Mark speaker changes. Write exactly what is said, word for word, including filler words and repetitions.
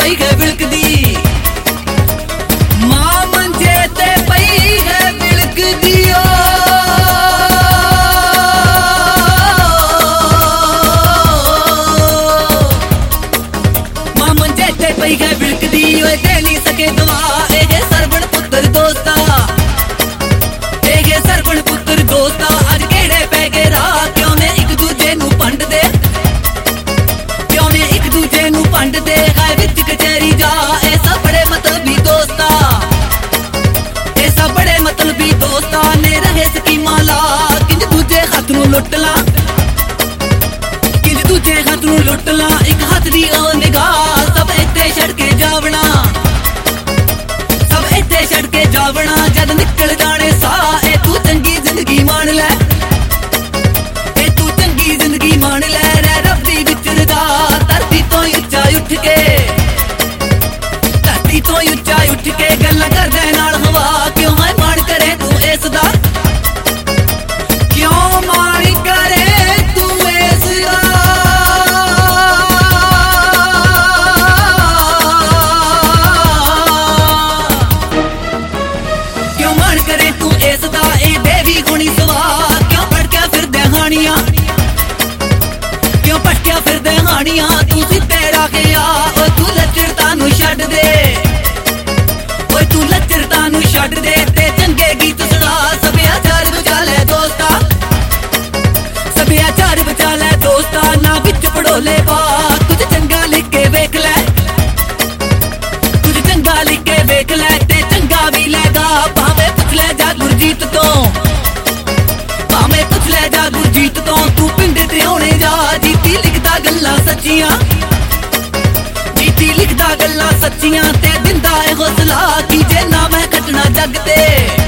Speaker 1: पई है बिलकदी मां मंजे ते पई है बिलकदी मां मंजे ते पई है बिलकदी ओए दे नहीं सके दवा ए सरवण पुत्र दोस्ता ए सरवण पुत्र दोस्ता अज केड़े पै गए राह क्यों ने एक दूजे नू पंड दे क्यों ने एक दूजे नू पंड दे है विच कचहरी जा ऐसा बड़े मतलबी दोस्ता ऐसा बड़े मतलबी दोस्ता ने रहे स्कीमा ला किंज दूजे हाथ नू लुट ला किंज दूजे हाथ नू लुट ला एक हाथ दी ओ निगाह सब इत्थे छड़ के जावना सब इत्थे छड़ के जावना जद निकल जाने सा ए तू चंगी जिंदगी मान ले ए तू चंगी जिंदगी मान ले रे रब दी विच रजा धरती तो उच्चा उठ के धरती तो उच्चा उठ के गल्लां करदे नाल हवा क्यों है मान करे तू इस दा क्यों मान करे तू इस दा क्यों मान करे तू इस दा ए देवी गुणी सवा क्यों भटकिया फिरदे हानियां क्यों भटकिया फिरदे हानियां तू सिद्धे राह आ ओ तू लचरता नू छड्ड दे ओए तू लचरता नू छड्ड दे ते चंगे गीत सुना सभ्याचार बचा ले दोस्ता सभ्याचार बचा ले दोस्ता ना विच पड़ोले पा कुछ चंगा लिख के वेख ले कुछ चंगा लिख के वेख ले ते चंगा भी लेगा भावे पुछ ले जा गुरजीत तो भावे पुछ ले जा गुरजीत तो तू पिंड ते होने जा जीती लिखदा गल्लां सच्चियां जीती लिखदा गल्लां सच्चियां ते दिंदा ए हौसला की जे ना मैं कटना जग ते